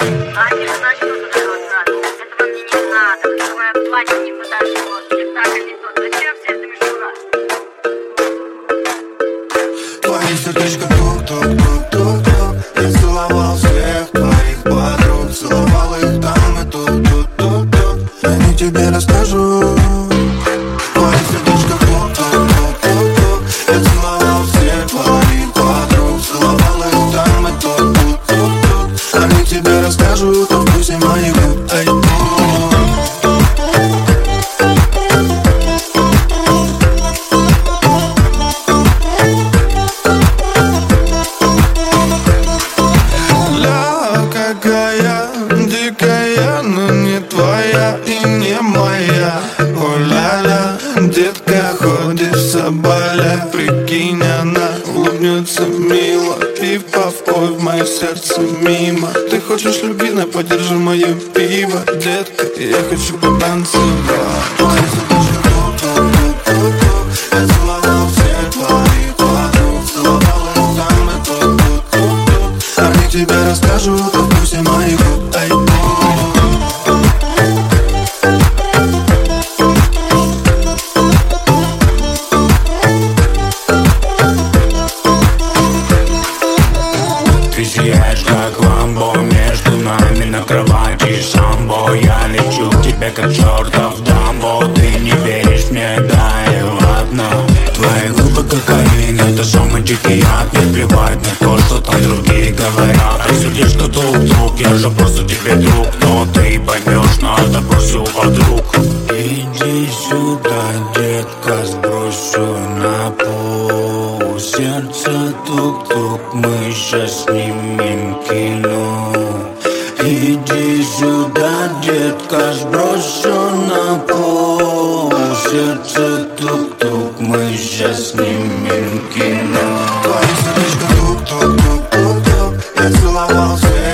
Аня, значит, что туда вот надо? Этого мне не надо. Твое платье не подошло. Спектакль не тот. Зачем вся эта мишура? Твое сердечко тук-тук-тук-тук-тук. Я целовал всех твоих подруг, целовал их там и тут-тут-тут-тут. Я не тебе расскажу. Твое сердечко тук-тук-тук-тук-тук. Я целовал всех твоих подруг, целовал их там и тут-тут-тут-тут. Они тебе расскажут о вкусе моих губ. Эй, какая дикая, но не твоя и не моя. О-ля-ля, детка, ходишь в соболя. Прикинь, она улыбнется мило. Пив-пав, ой, в мое сердце мимо. Ты хочешь любви, но подержи мое пиво. Детка, я хочу потанцевать. Я целовал всех твоих подруг, целовал их там и тут-тут-тут-тут. Они тебе расскажут о вкусе моих губ. Эй, ты сияешь как ламбо, между нами на кровати самбо. Я лечу к тебе как чертов Дамбо. Ты не веришь мне, да и ладно. Твои губы кокаин, это самый дикий яд. Не плевать на то, что там другие говорят. Ты судишь, что тук-тук, я же просто тебе друг. Но ты поймешь, надо бросил подруг. Иди сюда, детка, сброшу на пол. Сердце тук-тук, мы сейчас снимем кино. Иди сюда, детка, сброшу на пол. Сердце тук-тук, мы сейчас снимем кино. твое сердечко тук-тук-тук-тук-тук. Я целовал всех